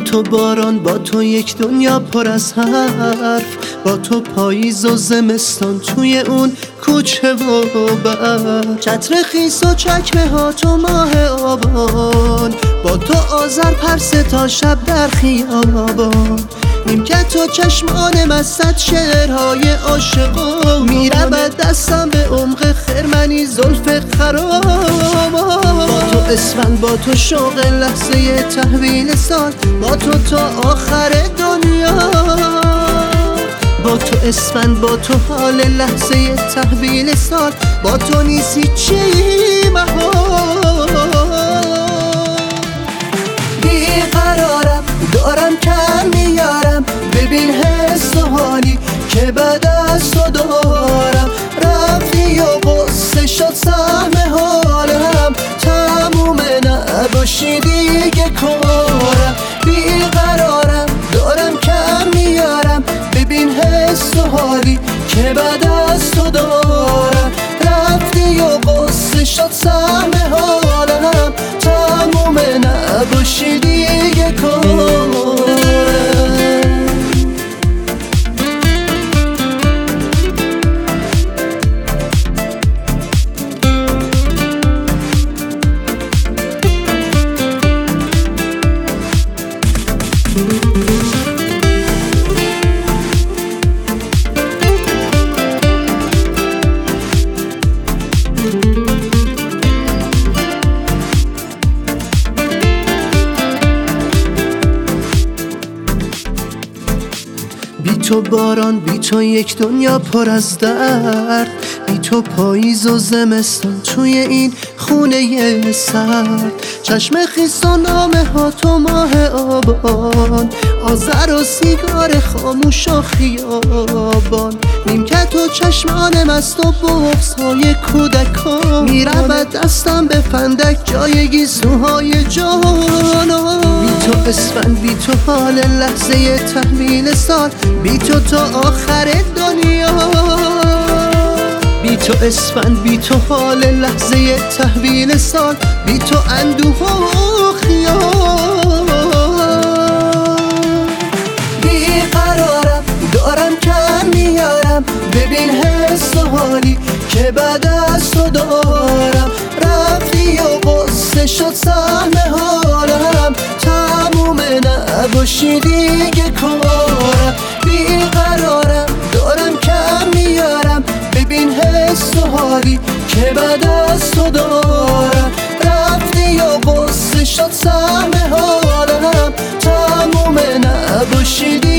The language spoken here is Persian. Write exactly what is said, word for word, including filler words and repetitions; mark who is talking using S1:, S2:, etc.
S1: تو باران، با تو یک دنیا پر از حرف، با تو پاییز و زمستان توی اون کوچه و بر، چتر خیس و چکمه ها تو ماه آبان، با تو آذر پرسه تا شب در خیابان، نیمکت و چشمان مستت شعرهای عاشقان، میرود دستم به عمق خرمنی زلف خرام، با تو اسفند، با تو شوق لحظه تحویل سال، با تو تا آخر دنیا، با تو اسفند، با تو حال لحظه تحویل سال، با تو نیست هیچی مهار. بیقرارم دارم کم میارم، ببین حس و حالی که بعد از تو دارم، رفتی و قصه شد سهم حالم، تمومه نباشی دیگه کارم. بیقرارم دارم کم میارم، ببین حس و حالی که بعد از تو دارم، رفتی و قصه شد سهم حالم، تمومه نباشی دیگه کارم. بی تو باران، بی تو یک دنیا پر از درد، بی تو پاییز و زمستان توی این خونه سرد، چشم خیس و نامه ها تو ماه آبان، آذر و سیگار خاموش و خیابان، نیمکت و چشمان مست و بغض های کودکان، میرود دستم به فندک جای گیسوهای جانان، بی تو اسفند، بی تو حال لحظه تحویل سال، بی تو تا آخر دنیا، بی تو اسفند، بی تو حال لحظه تحویل سال، بی تو اندوه و خیال. بیقرارم دارم کم میارم، ببین حس و حالی که بعد از تو دارم، رفتی و قصه شد سهم حالم، تمومه نباشی دیگه کارم. بیقرارم دارم کم میارم، ببین حس و حالی که بعد از تو دارم، رفتی و قصه شد سهم حالم، تمومه نباشی